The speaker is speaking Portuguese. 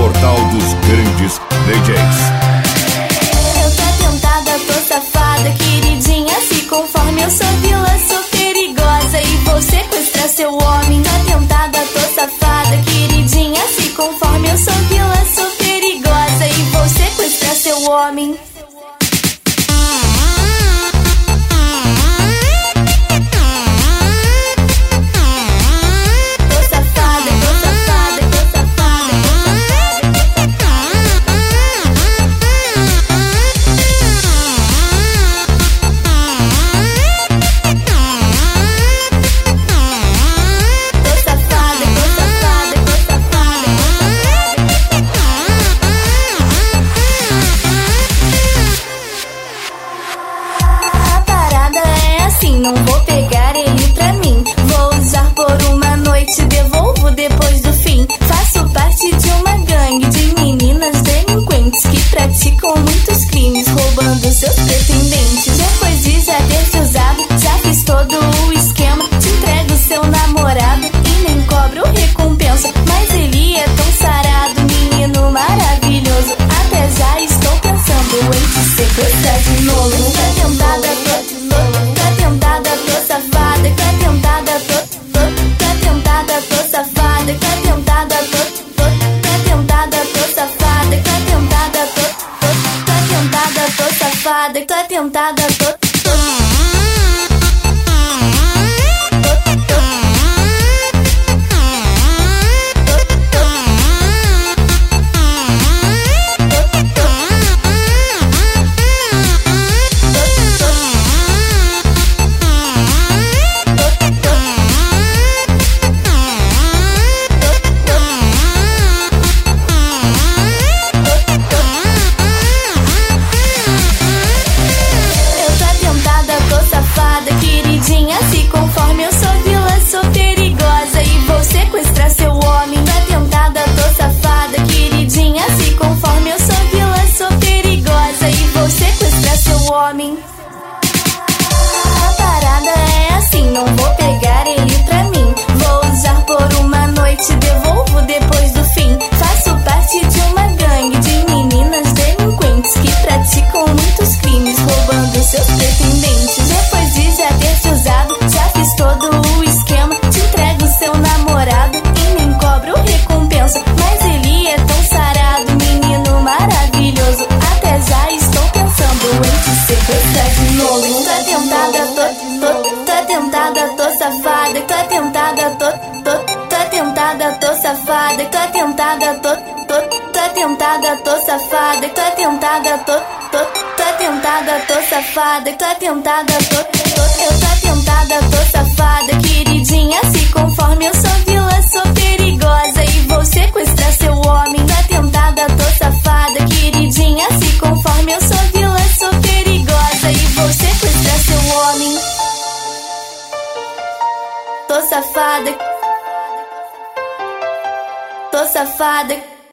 portal dos grandes DJs. Eu tô tentada, tô safada, queridinha, se conforme. Eu sou vilã, sou perigosa e vou sequestrar seu homem. Tô tentada, tô safada, queridinha, se conforme. Eu sou vilã, sou perigosa e vou sequestrar seu homem. Não vou pegar ele pra mim, vou usar por uma noite, devolvo depois do fim. Faço parte de uma gangue de meninas delinquentes que praticam muitos crimes, roubando seus pretendentes. Depois de já ter te usado, já fiz todo o esquema. Te entrego seu namorado e nem cobro recompensa. Mas ele é tão sarado, menino maravilhoso. Até já estou pensando em te sequestrar de novo. Tá tentada, tô tentada, tô safada, tá tentada, tá tentada, tô safada, tá tentada, tá tentada, tô safada, tá tentada, tá tentada, tô safada, tá tentada, queridinha, se conforme. Eu sou vilã, sou perigosa e vou sequestrar seu homem. Tá tentada, tô safada, queridinha, se conforme. Eu sou vilã, sou perigosa e vou sequestrar seu homem. A parada é assim, não vou pegar ele pra mim, vou usar por uma noite, devolvo depois do fim. Faço parte de uma gangue de meninas delinquentes que praticam muitos crimes, roubando seus pretendentes. Depois de já ter te usado, já fiz todo o esquema. Te entrego seu namorado e nem cobro recompensa. Mas ele é tão sarado, menino maravilhoso. Até já estou pensando em te sequestrar de novo. Tá tentada, tá tentada, tô safada, tá tentada, tá tentada, tô safada, tá tentada, tá tentada, tô safada, tá tentada, tá tentada, tô safada, tá tentada, eu tá tentada, tô safada, queridinha, se conforme. Eu sou vilã, sou perigosa e vou sequestrar seu homem. Tá tentada, tô safada, queridinha, se conforme. Eu sou vilã, sou perigosa e vou sequestrar seu homem. Tô safada, tô safada.